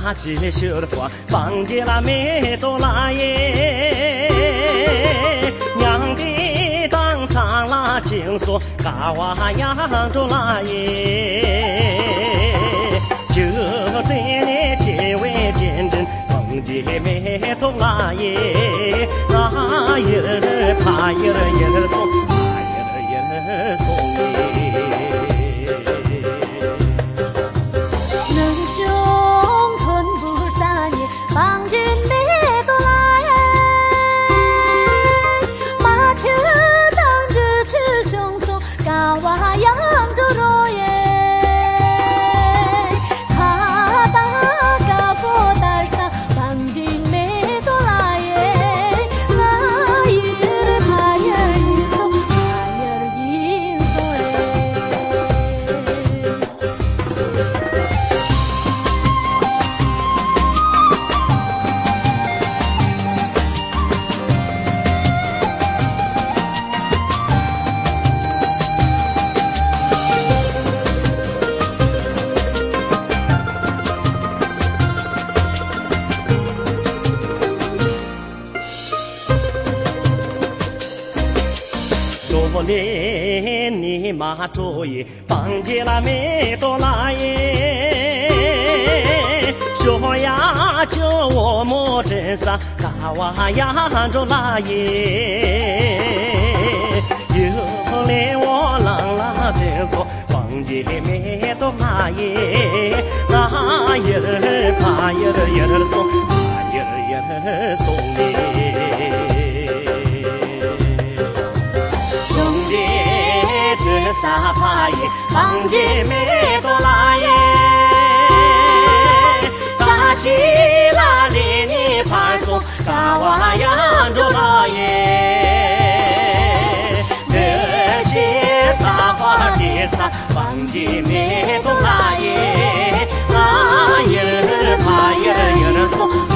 几雪花，房间啦没多啦耶，娘的当场啦紧锁，嘎哇养着啦耶，就对你结为见证，房间没多啦耶，啊一人怕一人一人送，怕一人一人送耶。 兄春不散也，房间没多来耶，马车当着去兄送，嘎哇养着罗耶，他打嘎波达萨，房间没多来耶，那一日怕一人送，怕一人送耶。 多年你妈着耶，房间啦没多啦耶，小呀叫我莫真啥，嘎哇养着啦耶，有来我郎啦真说，房间没多啦耶，那一人怕一人一人送，怕一人一人送耶。这啥怕耶，房间没多啦耶，扎西啦里你盘松，嘎哇养着啦耶，那些大花的啥，房间没多啦耶，啊一人怕一人一人送。